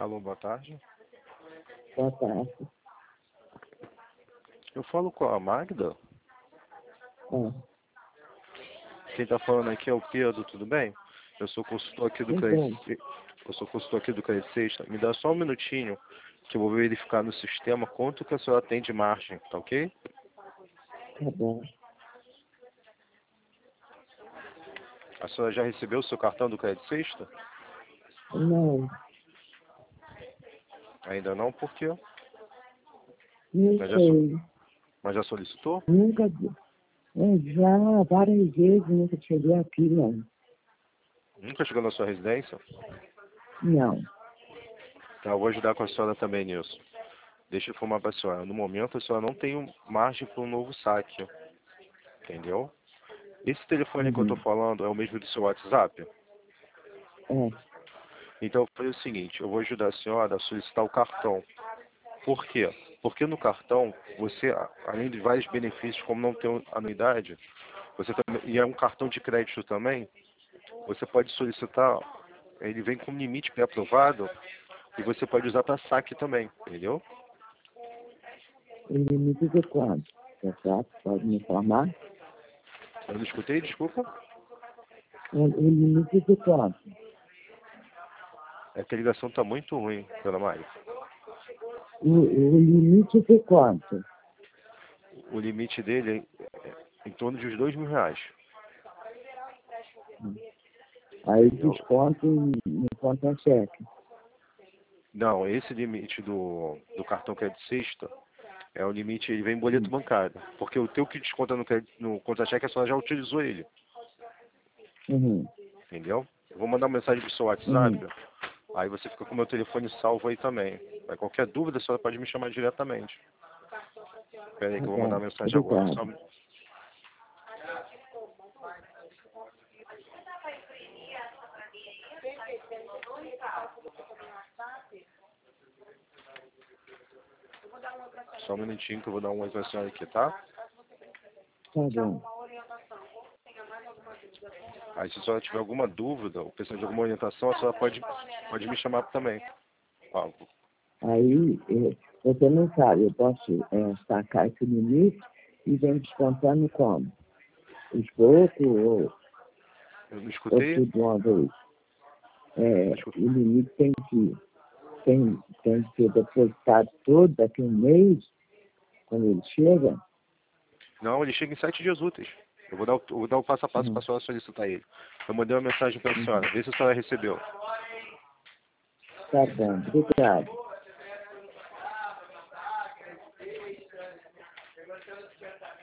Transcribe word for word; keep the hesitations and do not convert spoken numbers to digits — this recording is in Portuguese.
Alô, boa tarde. Boa tarde. Eu falo com a Magda? É. Quem está falando aqui é o Pedro, tudo bem? Eu sou consultor aqui do Então. Credit Eu sou consultor aqui do Credit Sexta. Me dá só um minutinho que eu vou verificar no sistema quanto que a senhora tem de margem, tá ok? Tá bom. A senhora já recebeu o seu cartão do Credit Sexta? Não, Ainda não, por quê? não Mas já, so- sei. mas já solicitou? Nunca, é, já várias vezes nunca cheguei aqui, não. Nunca chegou na sua residência? Não. Tá, eu vou ajudar com a senhora também nisso. Deixa eu informar para a senhora. No momento, a senhora não tem margem para um novo saque. Entendeu? Esse telefone que eu estou Uhum. falando é o mesmo do seu WhatsApp? É. Então, foi o seguinte, eu vou ajudar a senhora a solicitar o cartão. Por quê? Porque no cartão, você, além de vários benefícios, como não tem anuidade, você também, e é um cartão de crédito também, você pode solicitar, ele vem com limite pré-aprovado, e você pode usar para saque também, entendeu? O limite de quanto? Você pode me informar? Eu não escutei, desculpa. O, o limite de quanto? É que a ligação está muito ruim, dona Mari. O, o limite de quanto? O limite dele é em torno de uns dois mil reais. Aí Entendeu? desconto em conta em cheque. Não, esse limite do, do cartão crédito sexta é o limite, ele vem em boleto bancário. Porque o teu que desconta no, crédito- no contra-cheque, a senhora já utilizou ele. Uhum. Entendeu? Eu vou mandar uma mensagem pro seu WhatsApp, Uhum. aí você fica com o meu telefone salvo aí também. Aí qualquer dúvida, a senhora pode me chamar diretamente. Espera aí Tá que eu vou mandar bom. uma mensagem agora. Só... Obrigado. Só um minutinho que eu vou dar um oi pra senhora aqui, tá? Tá bom. Aí se a senhora tiver alguma dúvida ou precisar de alguma orientação, a senhora pode, pode me chamar também. Ó, Aí, eh, você não sabe, eu posso eh, sacar esse limite e vem descontando como? Os poucos ou, eu não ou escutei? tudo de uma vez? É, Não escutei. o limite tem que, tem, tem que ser depositado todo daqui a um mês, quando ele chega. Não, ele chega em sete dias úteis. Eu vou dar o, eu vou dar o passo a passo para Uhum. a senhora solicitar ele. Eu mandei uma mensagem para a Uhum. senhora, vê se a senhora recebeu. Tá bom, obrigado.